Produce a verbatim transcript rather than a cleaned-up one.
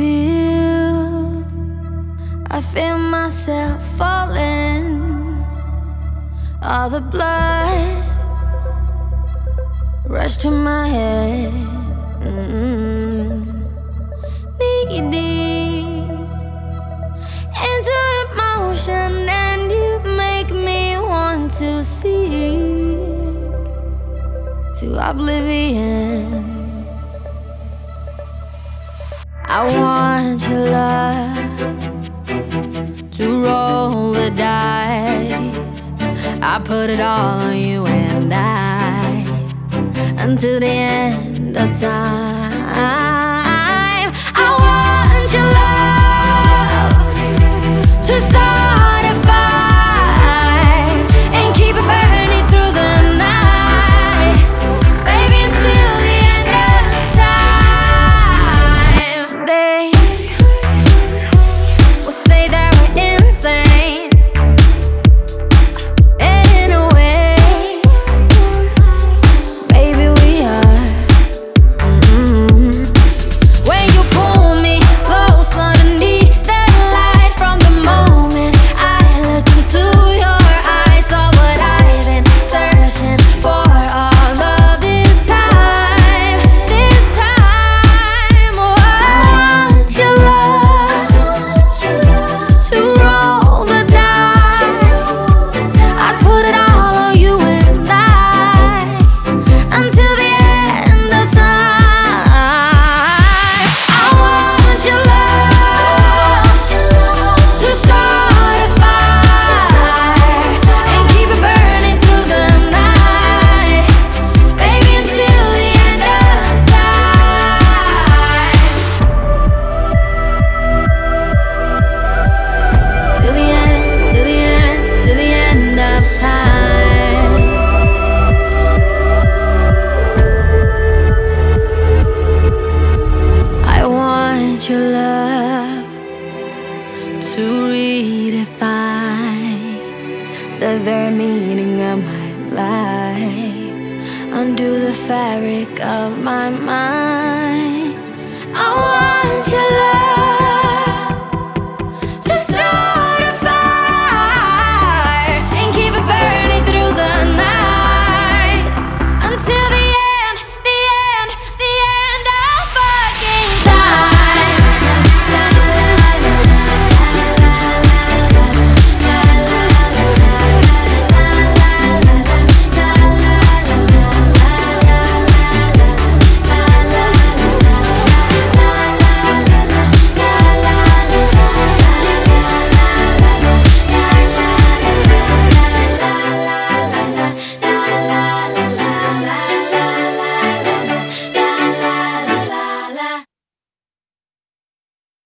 feel, I feel myself falling. All the blood rush to my head. Mm-hmm. Knee deep into emotion, and you make me want to seek to oblivion. I want your love to roll the dice. I put it all on you and I, until the end of time. I want your love to start a fire and keep it burning through the night, baby, until the end of time. They will say that we're insane, in a way, baby, we are. Mm-hmm. When you pull me close underneath the light, from the moment I look into your eyes, saw what I've been searching for all of this time. This time, oh, I want your love to roll the dice. I'd put it all on you and I, until the end of time. I want your love to start a fire and keep it burning through the night, baby, until the end of time. Till the end, till the end, till the end of time. I want your love to redefine the very meaning of my life, undo the fabric of my mind. I want your love